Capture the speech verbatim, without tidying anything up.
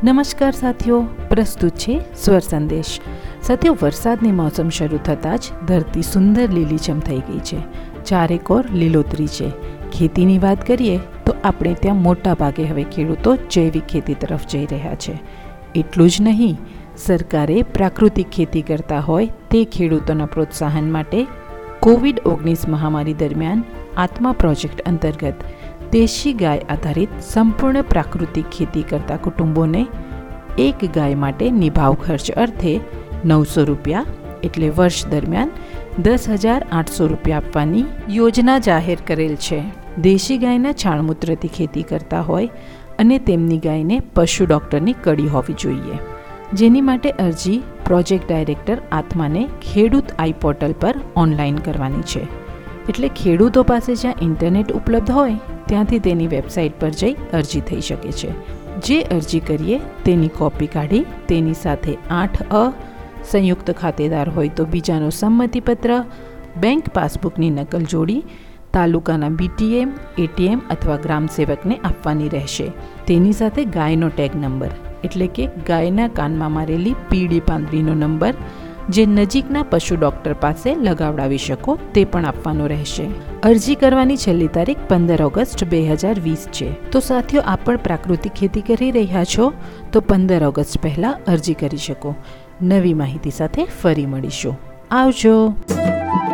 નમસ્કાર સાથીઓ, પ્રસ્તુત છે સ્વર સંદેશ. સાથીઓ, વરસાદની મોસમ શરૂ થતાં જ ધરતી સુંદર લીલીછમ થઈ ગઈ છે. ચારેકોર લીલોતરી છે. ખેતીની વાત કરીએ તો આપણે ત્યાં મોટા ભાગે હવે ખેડૂતો જૈવિક ખેતી તરફ જઈ રહ્યા છે. એટલું જ નહીં, સરકારે પ્રાકૃતિક ખેતી કરતા હોય તે ખેડૂતોના પ્રોત્સાહન માટે કોવિડ ઓગણીસ મહામારી દરમિયાન આત્મા પ્રોજેક્ટ અંતર્ગત દેશી ગાય આધારિત સંપૂર્ણ પ્રાકૃતિક ખેતી કરતા કુટુંબોને એક ગાય માટે નિભાવ ખર્ચ અર્થે નવસો રૂપિયા એટલે વર્ષ દરમિયાન દસ હજાર આઠસો રૂપિયા આપવાની યોજના જાહેર કરેલ છે. દેશી ગાયના છાણમૂત્રથી ખેતી કરતા હોય અને તેમની ગાયને પશુ ડૉક્ટરની કડી હોવી જોઈએ, જેની માટે અરજી પ્રોજેક્ટ ડાયરેક્ટર આત્માને ખેડૂત આઈ પોર્ટલ પર ઓનલાઈન કરવાની છે. એટલે ખેડૂતો પાસે જ્યાં ઇન્ટરનેટ ઉપલબ્ધ હોય ત્યાંથી તેની વેબસાઇટ પર જઈ અરજી થઈ શકે છે. જે અરજી કરીએ તેની કોપી કાઢી તેની સાથે આઠ અ સંયુક્ત ખાતેદાર હોય તો બીજાનો સંમતિપત્ર, બેંક પાસબુકની નકલ જોડી તાલુકાના બીટીએમ, એટીએમ અથવા ગ્રામસેવકને આપવાની રહેશે. તેની સાથે ગાયનો ટેગ નંબર એટલે કે ગાયના કાનમાં મારેલી પીળી પાંદડીનો નંબર જે નજીકના પશુ ડૉક્ટર પાસે લગાવડાવી શકો તે પણ આપવાનો રહેશે. અરજી કરવાની છેલ્લી તારીખ પંદર ઓગસ્ટ બે હજાર વીસ છે. તો સાથીઓ, આપ પણ પ્રાકૃતિક ખેતી કરી રહ્યા છો તો પંદર ઓગસ્ટ પહેલાં અરજી કરી શકો. નવી માહિતી સાથે ફરી મળીશું. આવજો.